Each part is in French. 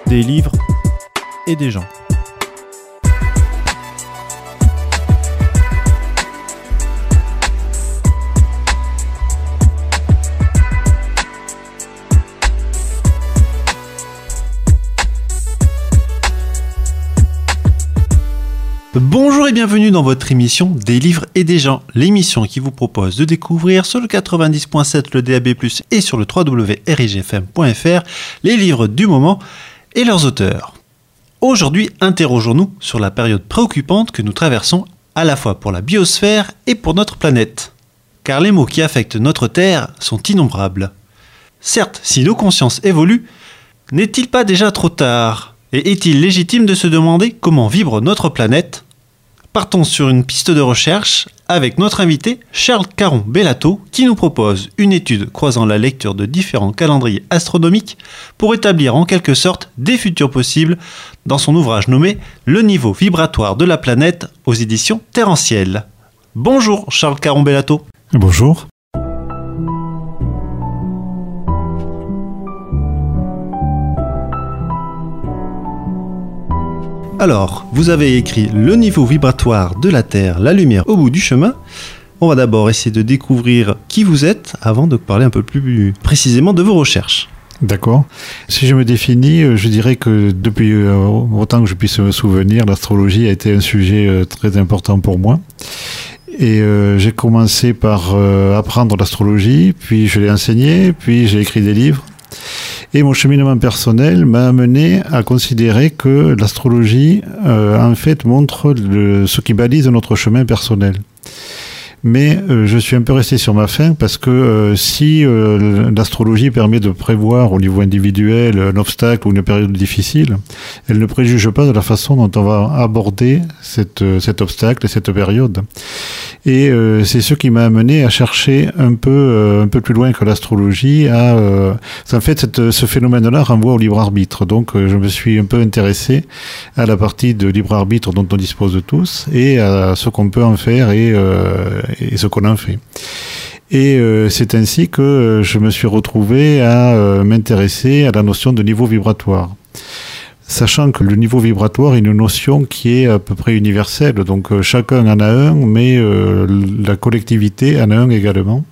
des livres et des gens. Bonjour et bienvenue dans votre émission Des livres et des gens, l'émission qui vous propose de découvrir sur le 90.7, le DAB+, et sur le www.rigfm.fr les livres du moment et leurs auteurs. Aujourd'hui, interrogeons-nous sur la période préoccupante que nous traversons à la fois pour la biosphère et pour notre planète. Car les maux qui affectent notre Terre sont innombrables. Certes, si nos consciences évoluent, n'est-il pas déjà trop tard ? Et est-il légitime de se demander comment vibre notre planète ? Partons sur une piste de recherche avec notre invité Charles Caron-Bellato qui nous propose une étude croisant la lecture de différents calendriers astronomiques pour établir en quelque sorte des futurs possibles dans son ouvrage nommé « Le niveau vibratoire de la planète » aux éditions Terre en Ciel. Bonjour Charles Caron-Bellato. Bonjour. Alors, vous avez écrit « Le niveau vibratoire de la Terre, la lumière au bout du chemin ». On va d'abord essayer de découvrir qui vous êtes avant de parler un peu plus précisément de vos recherches. D'accord. Si je me définis, je dirais que depuis autant que je puisse me souvenir, l'astrologie a été un sujet très important pour moi. Et j'ai commencé par apprendre l'astrologie, puis je l'ai enseignée, puis j'ai écrit des livres. Et mon cheminement personnel m'a amené à considérer que l'astrologie, en fait, montre ce qui balise notre chemin personnel. Mais je suis un peu resté sur ma faim parce que si l'astrologie permet de prévoir au niveau individuel un obstacle ou une période difficile, elle ne préjuge pas de la façon dont on va aborder cet obstacle et cette période. Et c'est ce qui m'a amené à chercher un peu plus loin que l'astrologie. En fait, ce phénomène-là renvoie au libre arbitre. Donc, je me suis un peu intéressé à la partie de libre arbitre dont on dispose tous et à ce qu'on peut en faire et ce qu'on en fait. Et c'est ainsi que je me suis retrouvé à m'intéresser à la notion de niveau vibratoire. Sachant que le niveau vibratoire est une notion qui est à peu près universelle, donc chacun en a un, mais la collectivité en a un également.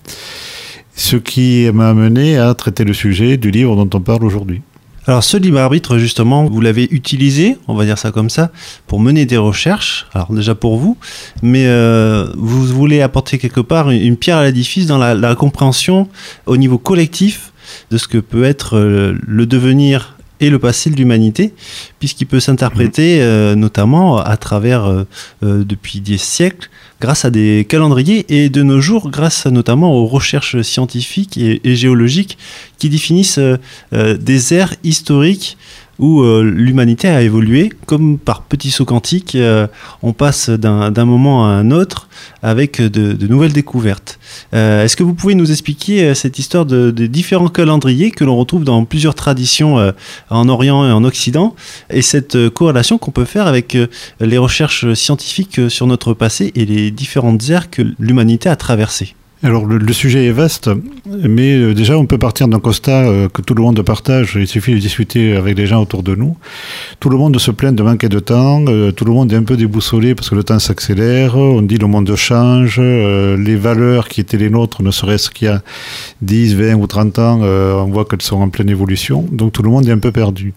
Ce qui m'a amené à traiter le sujet du livre dont on parle aujourd'hui. Alors ce libre arbitre justement, vous l'avez utilisé, on va dire ça comme ça, pour mener des recherches, alors déjà pour vous, mais vous voulez apporter quelque part une pierre à l'édifice dans la compréhension au niveau collectif de ce que peut être le devenir et le passé de l'humanité, puisqu'il peut s'interpréter notamment à travers, depuis des siècles, grâce à des calendriers et de nos jours, grâce notamment aux recherches scientifiques et géologiques qui définissent des ères historiques où l'humanité a évolué, comme par petits sauts quantiques, on passe d'un moment à un autre avec de nouvelles découvertes. Est-ce que vous pouvez nous expliquer cette histoire de différents calendriers que l'on retrouve dans plusieurs traditions en Orient et en Occident, et cette corrélation qu'on peut faire avec les recherches scientifiques sur notre passé et les différentes ères que l'humanité a traversées? Alors le sujet est vaste, mais déjà on peut partir d'un constat que tout le monde partage, il suffit de discuter avec les gens autour de nous. Tout le monde se plaint de manquer de temps, tout le monde est un peu déboussolé parce que le temps s'accélère, on dit le monde change, les valeurs qui étaient les nôtres, ne serait-ce qu'il y a 10, 20 ou 30 ans, on voit qu'elles sont en pleine évolution, donc tout le monde est un peu perdu.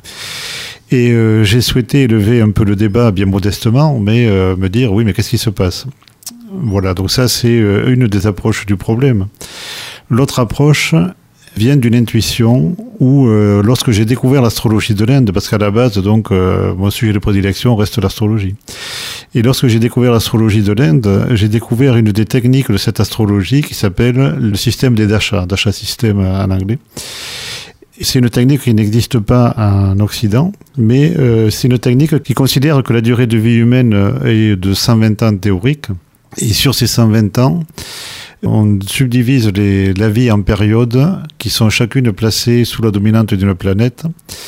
Et j'ai souhaité élever un peu le débat, bien modestement, mais me dire oui mais qu'est-ce qui se passe ? Voilà, donc ça c'est une des approches du problème. L'autre approche vient d'une intuition où lorsque j'ai découvert l'astrologie de l'Inde, parce qu'à la base donc mon sujet de prédilection reste l'astrologie. Et lorsque j'ai découvert l'astrologie de l'Inde, j'ai découvert une des techniques de cette astrologie qui s'appelle le système des dashas, dasha system en anglais. C'est une technique qui n'existe pas en Occident, mais c'est une technique qui considère que la durée de vie humaine est de 120 ans théoriques. Et sur ces 120 ans, on subdivise la vie en périodes qui sont chacune placées sous la dominante d'une planète.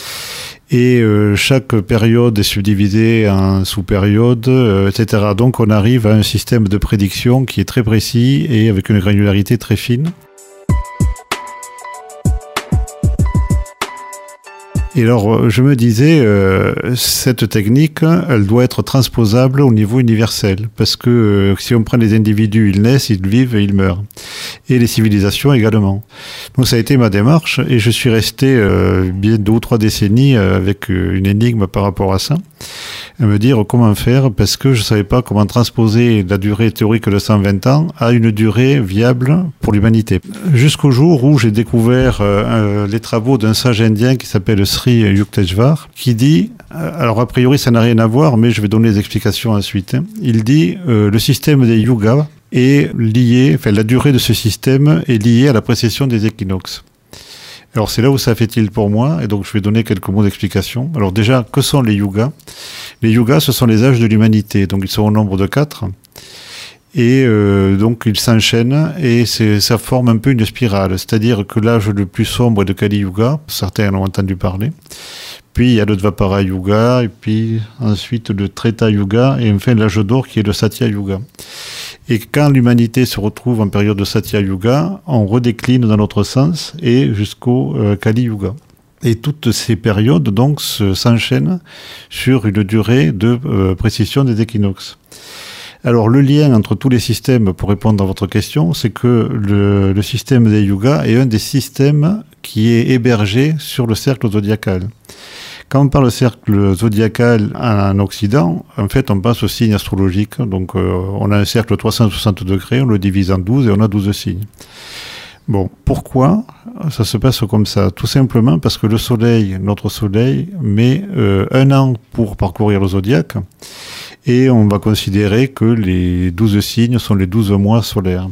Et chaque période est subdivisée en sous-périodes, etc. Donc on arrive à un système de prédiction qui est très précis et avec une granularité très fine. Et alors, je me disais, cette technique, elle doit être transposable au niveau universel. Parce que si on prend les individus, ils naissent, ils vivent et ils meurent. Et les civilisations également. Donc ça a été ma démarche et je suis resté bien 2 ou 3 décennies avec une énigme par rapport à ça. À me dire comment faire parce que je ne savais pas comment transposer la durée théorique de 120 ans à une durée viable pour l'humanité. Jusqu'au jour où j'ai découvert les travaux d'un sage indien qui s'appelle Sri Yukteswar, qui dit, alors a priori ça n'a rien à voir, mais je vais donner des explications ensuite. Il dit le système des yugas est lié, enfin la durée de ce système est liée à la précession des équinoxes. Alors c'est là où ça fait tilt pour moi, et donc je vais donner quelques mots d'explication. Alors déjà, que sont les yugas ? Les yugas, ce sont les âges de l'humanité, donc ils sont au nombre de 4, et donc ils s'enchaînent, et ça forme un peu une spirale, c'est-à-dire que l'âge le plus sombre est de Kali Yuga, certains en ont entendu parler, puis il y a le Dvapara Yuga, et puis ensuite le Treta Yuga, et enfin l'âge d'or qui est le Satya Yuga. Et quand l'humanité se retrouve en période de Satya Yuga, on redécline dans l'autre sens et jusqu'au Kali Yuga. Et toutes ces périodes donc s'enchaînent sur une durée de précision des équinoxes. Alors le lien entre tous les systèmes, pour répondre à votre question, c'est que le système des yugas est un des systèmes qui est hébergé sur le cercle zodiacal. Quand on parle de cercle zodiacal en Occident, en fait, on passe aux signes astrologiques. Donc, on a un cercle 360 degrés, on le divise en 12 et on a 12 signes. Bon, pourquoi ça se passe comme ça ? Tout simplement parce que le Soleil, notre Soleil, met 1 an pour parcourir le zodiaque et on va considérer que les 12 signes sont les 12 mois solaires.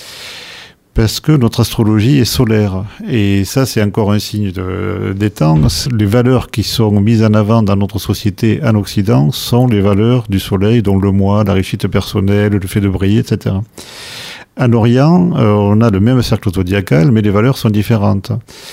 Parce que notre astrologie est solaire. Et ça, c'est encore un signe des temps. Les valeurs qui sont mises en avant dans notre société en Occident sont les valeurs du soleil, dont le mois, la réussite personnelle, le fait de briller, etc. En Orient, on a le même cercle zodiacal, mais les valeurs sont différentes.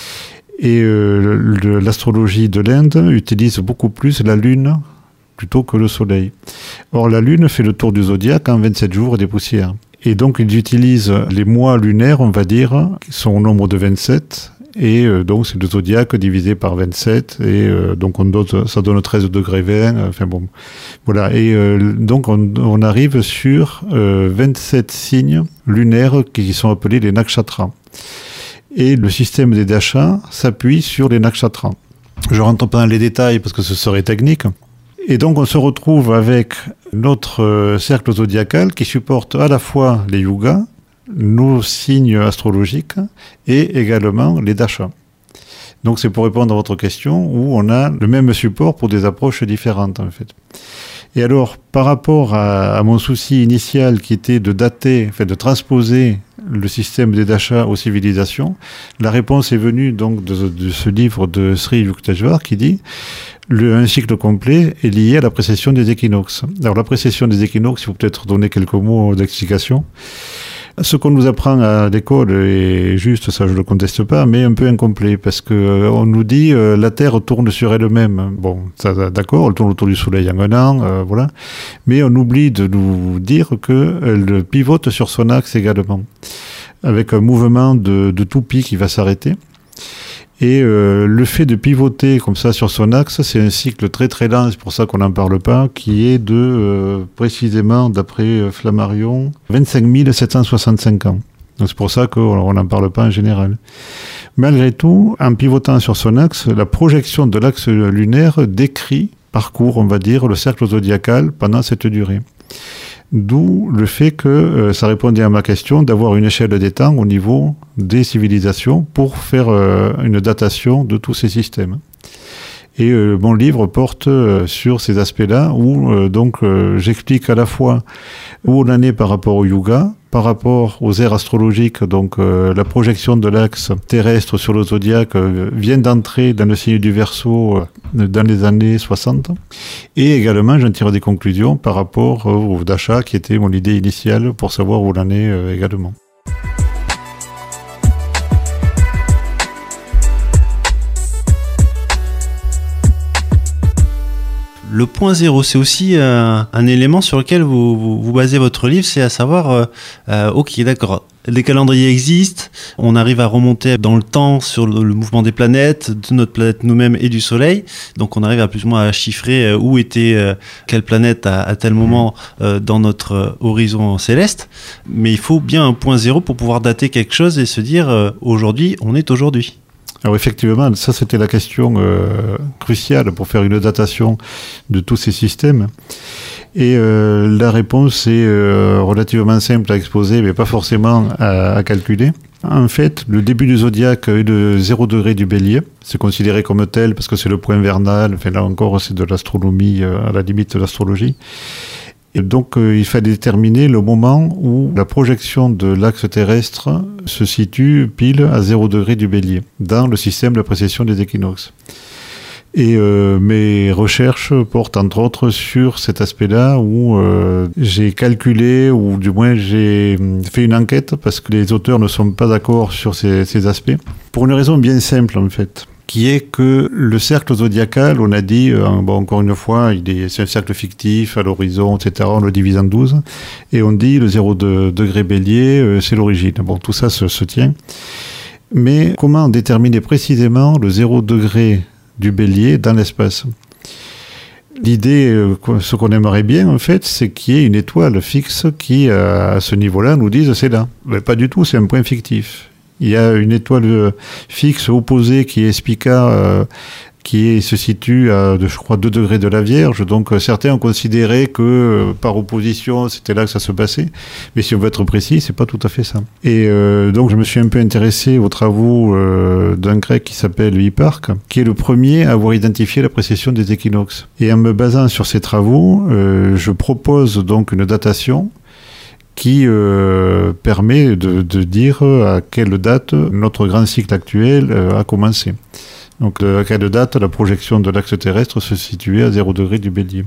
Et l'astrologie de l'Inde utilise beaucoup plus la Lune plutôt que le Soleil. Or, la Lune fait le tour du zodiaque en 27 jours et des poussières. Et donc, ils utilisent les mois lunaires, on va dire, qui sont au nombre de 27. Et donc, c'est le zodiaque divisé par 27. Et donc, ça donne 13 degrés 20. Enfin bon, voilà. Et donc, on arrive sur 27 signes lunaires qui sont appelés les nakshatras. Et le système des dashas s'appuie sur les nakshatras. Je ne rentre pas dans les détails parce que ce serait technique. Et donc, on se retrouve avec notre cercle zodiacal qui supporte à la fois les yugas, nos signes astrologiques et également les dashas. Donc, c'est pour répondre à votre question où on a le même support pour des approches différentes, en fait. Et alors, par rapport à mon souci initial qui était de dater, enfin de transposer le système des dashas aux civilisations, la réponse est venue donc de ce livre de Sri Yukteswar qui dit un cycle complet est lié à la précession des équinoxes. Alors la précession des équinoxes, il faut peut-être donner quelques mots d'explication. Ce qu'on nous apprend à l'école est juste, ça je ne le conteste pas, mais un peu incomplet, parce qu'on nous dit la Terre tourne sur elle-même. Bon, ça, d'accord, elle tourne autour du Soleil en 1 an, voilà. Mais on oublie de nous dire qu'elle pivote sur son axe également, avec un mouvement de toupie qui va s'arrêter. Et le fait de pivoter comme ça sur son axe, c'est un cycle très très lent, c'est pour ça qu'on n'en parle pas, qui est de, précisément, d'après Flammarion, 25 765 ans. Donc c'est pour ça qu'on n'en parle pas en général. Malgré tout, en pivotant sur son axe, la projection de l'axe lunaire parcourt, on va dire, le cercle zodiacal pendant cette durée. D'où le fait que ça répondait à ma question d'avoir une échelle des temps au niveau des civilisations pour faire une datation de tous ces systèmes. Et mon livre porte sur ces aspects-là où j'explique à la fois où on en est par rapport au yuga, par rapport aux ères astrologiques, donc la projection de l'axe terrestre sur le zodiaque vient d'entrer dans le signe du Verseau dans les années 60. Et également, j'en tire des conclusions par rapport au dasha qui était mon idée initiale pour savoir où on en est également. Le point zéro, c'est aussi un élément sur lequel vous basez votre livre, c'est à savoir, ok, d'accord, les calendriers existent, on arrive à remonter dans le temps sur le mouvement des planètes, de notre planète nous-mêmes et du Soleil, donc on arrive à plus ou moins à chiffrer où était quelle planète à tel moment dans notre horizon céleste, mais il faut bien un point zéro pour pouvoir dater quelque chose et se dire, aujourd'hui, on est aujourd'hui. Alors effectivement, ça c'était la question cruciale pour faire une datation de tous ces systèmes. Et la réponse est relativement simple à exposer, mais pas forcément à calculer. En fait, le début du zodiaque est de 0 degré du Bélier. C'est considéré comme tel parce que c'est le point vernal. Enfin, là encore, c'est de l'astronomie à la limite de l'astrologie. Et donc, il fallait déterminer le moment où la projection de l'axe terrestre se situe pile à 0 degré du Bélier, dans le système de précession des équinoxes. Et mes recherches portent entre autres sur cet aspect-là où j'ai calculé, ou du moins j'ai fait une enquête, parce que les auteurs ne sont pas d'accord sur ces aspects, pour une raison bien simple en fait, qui est que le cercle zodiacal, on a dit, encore une fois, c'est un cercle fictif, à l'horizon, etc., on le divise en 12, et on dit le 0 degré Bélier, c'est l'origine. Bon, tout ça se tient. Mais comment déterminer précisément le 0 degré du Bélier dans l'espace? L'idée, ce qu'on aimerait bien, en fait, c'est qu'il y ait une étoile fixe qui, à ce niveau-là, nous dise c'est là. Mais pas du tout, c'est un point fictif. Il y a une étoile fixe opposée qui est Spica, qui se situe à, je crois, 2 degrés de la Vierge. Donc certains ont considéré que par opposition, c'était là que ça se passait. Mais si on veut être précis, c'est pas tout à fait ça. Et donc je me suis un peu intéressé aux travaux d'un grec qui s'appelle Hipparque, qui est le premier à avoir identifié la précession des équinoxes. Et en me basant sur ces travaux, je propose donc une datation qui permet de dire à quelle date notre grand cycle actuel a commencé. Donc à quelle date la projection de l'axe terrestre se situait à 0 degré du Bélier.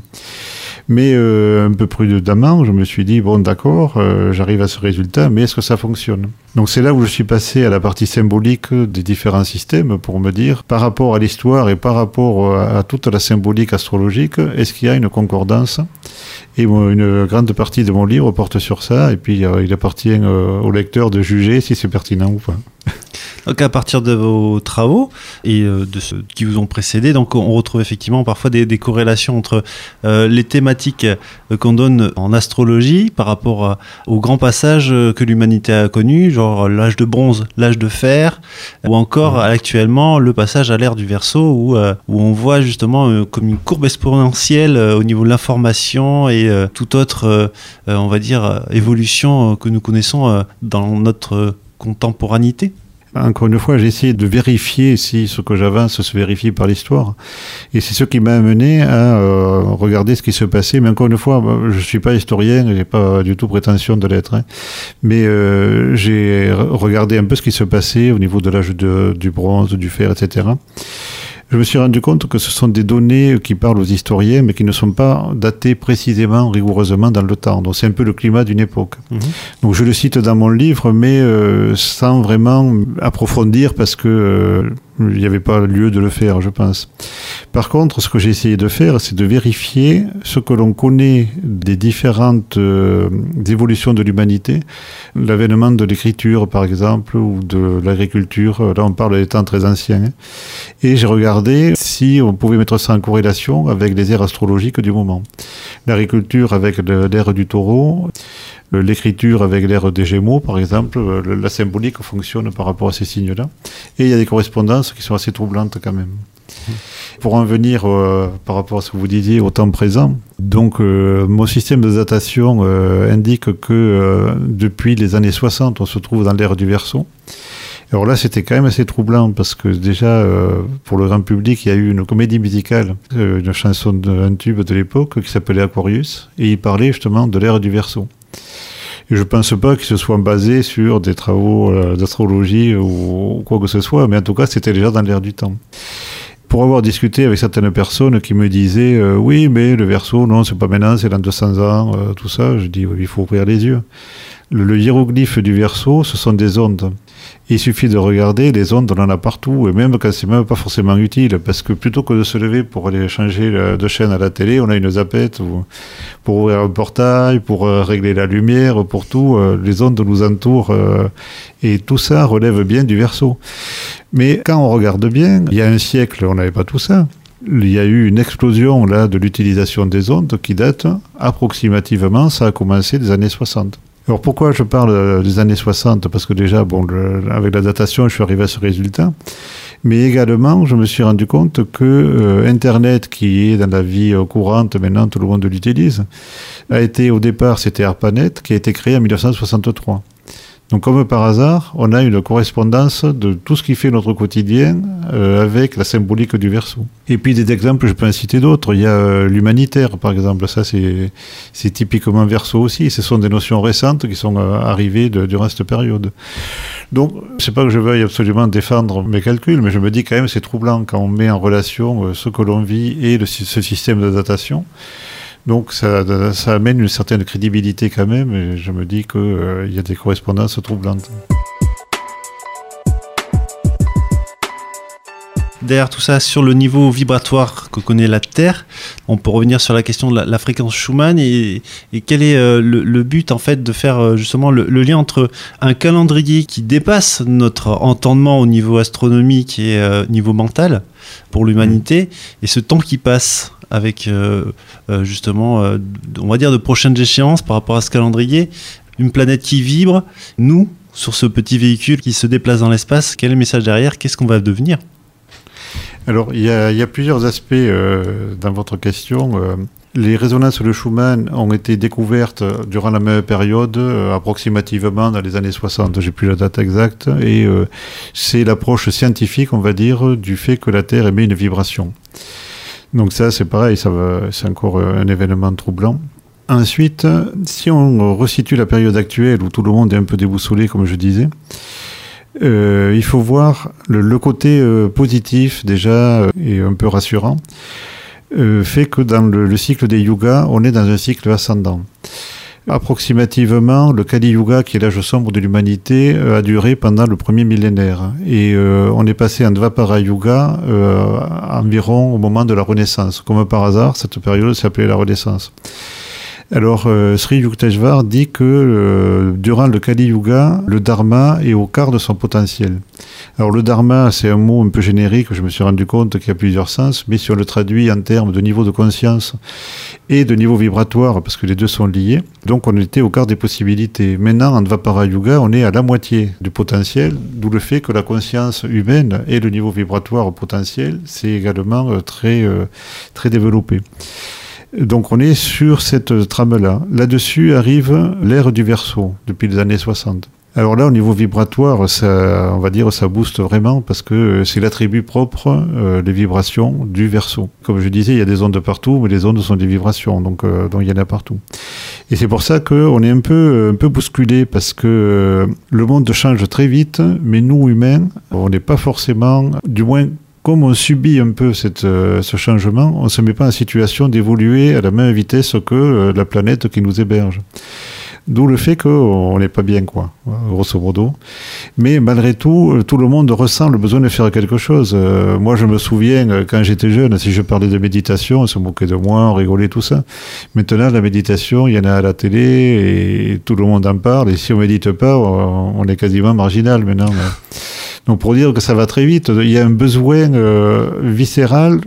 Mais un peu prudemment, je me suis dit, bon d'accord, j'arrive à ce résultat, mais est-ce que ça fonctionne? Donc c'est là où je suis passé à la partie symbolique des différents systèmes pour me dire, par rapport à l'histoire et par rapport à toute la symbolique astrologique, est-ce qu'il y a une concordance? Et une grande partie de mon livre porte sur ça, et puis il appartient au lecteur de juger si c'est pertinent ou pas. Donc à partir de vos travaux et de ceux qui vous ont précédé, donc on retrouve effectivement parfois des corrélations entre les thématiques qu'on donne en astrologie par rapport aux grands passages que l'humanité a connus, genre l'âge de bronze, l'âge de fer, ou encore actuellement le passage à l'ère du Verseau où on voit justement comme une courbe exponentielle au niveau de l'information et toute autre, on va dire, évolution que nous connaissons dans notre contemporanité. Encore une fois, j'ai essayé de vérifier si ce que j'avance se vérifie par l'histoire. Et c'est ce qui m'a amené à regarder ce qui se passait. Mais encore une fois, je ne suis pas historien, je n'ai pas du tout prétention de l'être. Hein. Mais j'ai regardé un peu ce qui se passait au niveau de l'âge du bronze, du fer, etc. Je me suis rendu compte que ce sont des données qui parlent aux historiens, mais qui ne sont pas datées précisément, rigoureusement dans le temps. Donc c'est un peu le climat d'une époque. Mmh. Donc je le cite dans mon livre, mais sans vraiment approfondir, parce que il n'y avait pas lieu de le faire, je pense. Par contre, ce que j'ai essayé de faire, c'est de vérifier ce que l'on connaît des différentes évolutions de l'humanité, l'avènement de l'écriture, par exemple, ou de l'agriculture. Là, on parle des temps très anciens. Hein. Et j'ai regardé si on pouvait mettre ça en corrélation avec les ères astrologiques du moment. L'agriculture avec l'ère du Taureau, l'écriture avec l'ère des Gémeaux, par exemple, la symbolique fonctionne par rapport à ces signes-là. Et il y a des correspondances qui sont assez troublantes quand même. Pour en venir par rapport à ce que vous disiez au temps présent, donc mon système de datation indique que depuis les années 60, on se trouve dans l'ère du Verseau. Alors là, c'était quand même assez troublant parce que déjà, pour le grand public, il y a eu une comédie musicale, une chanson, un tube de l'époque qui s'appelait Aquarius, et il parlait justement de l'ère du Verseau. Et je ne pense pas qu'ils se soient basés sur des travaux d'astrologie ou quoi que ce soit, mais en tout cas, c'était déjà dans l'ère du temps. Pour avoir discuté avec certaines personnes qui me disaient oui, mais le Verseau, non, c'est pas maintenant, c'est dans 200 ans, tout ça, je dis oui, il faut ouvrir les yeux. Le hiéroglyphe du Verseau, ce sont des ondes. Il suffit de regarder, les ondes, on en a partout, et même quand c'est même pas forcément utile, parce que plutôt que de se lever pour aller changer de chaîne à la télé, on a une zappette pour ouvrir un portail, pour régler la lumière, pour tout. Les ondes nous entourent, et tout ça relève bien du Verseau. Mais quand on regarde bien, il y a un siècle, on n'avait pas tout ça. Il y a eu une explosion là de l'utilisation des ondes qui date approximativement, ça a commencé des années 60. Alors pourquoi je parle des années 60 ? Parce que déjà, avec la datation, je suis arrivé à ce résultat. Mais également, je me suis rendu compte que Internet, qui est dans la vie courante, maintenant tout le monde l'utilise, a été au départ, c'était ARPANET, qui a été créé en 1963. Donc comme par hasard, on a une correspondance de tout ce qui fait notre quotidien avec la symbolique du Verseau. Et puis des exemples, je peux en citer d'autres. Il y a l'humanitaire, par exemple. Ça, c'est typiquement Verseau aussi. Ce sont des notions récentes qui sont arrivées durant cette période. Donc, c'est pas que je veuille absolument défendre mes calculs, mais je me dis quand même c'est troublant quand on met en relation ce que l'on vit et ce système de datation. Donc ça amène une certaine crédibilité quand même, et je me dis qu'il y a des correspondances troublantes. Derrière tout ça, sur le niveau vibratoire que connaît la Terre, on peut revenir sur la question de la fréquence Schumann et quel est le but en fait de faire justement le lien entre un calendrier qui dépasse notre entendement au niveau astronomique et niveau mental pour l'humanité et ce temps qui passe avec justement, on va dire, de prochaines échéances par rapport à ce calendrier, une planète qui vibre, nous, sur ce petit véhicule qui se déplace dans l'espace, quel est le message derrière ? Qu'est-ce qu'on va devenir ? Alors, il y a plusieurs aspects dans votre question. Les résonances de Schumann ont été découvertes durant la même période, approximativement dans les années 60, j'ai plus la date exacte, et c'est l'approche scientifique, on va dire, du fait que la Terre émet une vibration. Donc ça, c'est pareil, c'est encore un événement troublant. Ensuite, si on resitue la période actuelle où tout le monde est un peu déboussolé, comme je disais, il faut voir le côté positif déjà et un peu rassurant, fait que dans le cycle des yugas, on est dans un cycle ascendant. Approximativement, le Kali Yuga, qui est l'âge sombre de l'humanité, a duré pendant le premier millénaire. Et on est passé en Dvapara Yuga environ au moment de la Renaissance. Comme par hasard, cette période s'appelait la Renaissance. Alors, Sri Yukteswar dit que durant le Kali Yuga, le Dharma est au quart de son potentiel. Alors, le Dharma, c'est un mot un peu générique, je me suis rendu compte qu'il y a plusieurs sens, mais si on le traduit en termes de niveau de conscience et de niveau vibratoire, parce que les deux sont liés, donc on était au quart des possibilités. Maintenant, en Dvapara Yuga, on est à la moitié du potentiel, d'où le fait que la conscience humaine et le niveau vibratoire potentiel, c'est également très développé. Donc on est sur cette trame-là. Là-dessus arrive l'ère du Verseau, depuis les années 60. Alors là, au niveau vibratoire, ça, on va dire, ça booste vraiment parce que c'est l'attribut propre, les vibrations du Verseau. Comme je disais, il y a des ondes partout, mais les ondes sont des vibrations, donc il y en a partout. Et c'est pour ça qu'on est un peu bousculé parce que le monde change très vite, mais nous, humains, on n'est pas forcément, du moins, comme on subit un peu ce changement, on ne se met pas en situation d'évoluer à la même vitesse que la planète qui nous héberge. D'où le fait qu'on n'est pas bien, quoi, grosso modo. Mais malgré tout, tout le monde ressent le besoin de faire quelque chose. Moi, je me souviens, quand j'étais jeune, si je parlais de méditation, on se moquait de moi, on rigolait, tout ça. Maintenant, la méditation, il y en a à la télé et tout le monde en parle. Et si on ne médite pas, on est quasiment marginal maintenant. Donc pour dire que ça va très vite, il y a un besoin viscéral.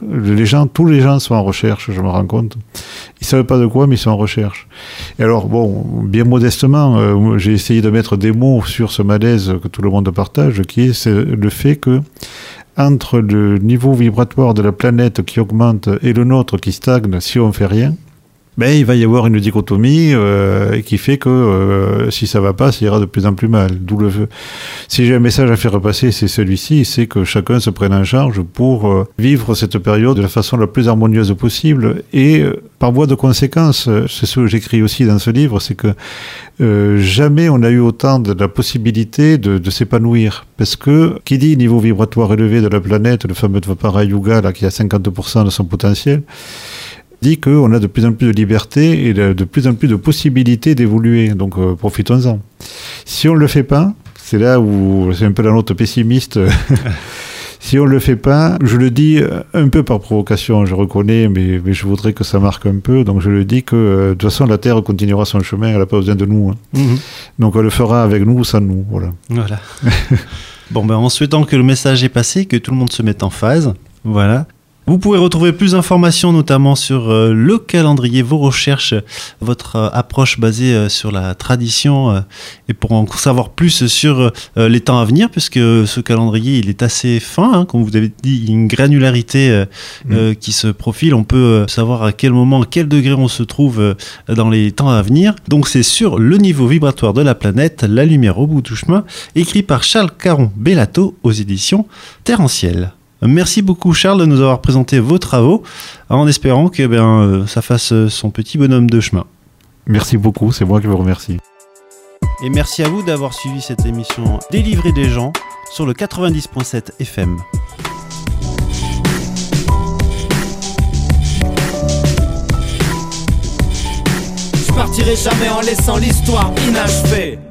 Tous les gens sont en recherche, je me rends compte. Ils ne savent pas de quoi, mais ils sont en recherche. Et alors, bon, bien modestement, j'ai essayé de mettre des mots sur ce malaise que tout le monde partage, qui est le fait que entre le niveau vibratoire de la planète qui augmente et le nôtre qui stagne si on ne fait rien, ben, il va y avoir une dichotomie qui fait que si ça va pas, ça ira de plus en plus mal. Si j'ai un message à faire passer, c'est celui-ci, c'est que chacun se prenne en charge pour vivre cette période de la façon la plus harmonieuse possible. Et par voie de conséquence, c'est ce que j'écris aussi dans ce livre, c'est que jamais on a eu autant de la possibilité de s'épanouir. Parce que qui dit niveau vibratoire élevé de la planète, le fameux Dvapara Yuga là, qui a 50% de son potentiel, dit qu'on a de plus en plus de liberté et de plus en plus de possibilités d'évoluer. Donc profitons-en. Si on ne le fait pas, c'est là où c'est un peu la note pessimiste. Si on ne le fait pas, je le dis un peu par provocation, je reconnais, mais je voudrais que ça marque un peu. Donc je le dis que de toute façon, la Terre continuera son chemin, elle n'a pas besoin de nous. Hein. Mmh. Donc elle le fera avec nous ou sans nous. Voilà. Bon, en souhaitant que le message est passé, que tout le monde se mette en phase. Voilà. Vous pouvez retrouver plus d'informations, notamment sur le calendrier, vos recherches, votre approche basée sur la tradition, et pour en savoir plus sur les temps à venir, puisque ce calendrier, il est assez fin, hein, comme vous avez dit, il y a une granularité qui se profile. On peut savoir à quel moment, à quel degré on se trouve dans les temps à venir. Donc c'est sur le niveau vibratoire de la planète, la lumière au bout du chemin, écrit par Charles Caron-Bellato aux éditions Terre en Ciel. Merci beaucoup Charles de nous avoir présenté vos travaux en espérant que ça fasse son petit bonhomme de chemin. Merci beaucoup, c'est moi qui vous remercie. Et merci à vous d'avoir suivi cette émission Délivrer des gens sur le 90.7 FM. Je partirai jamais en laissant l'histoire inachevée.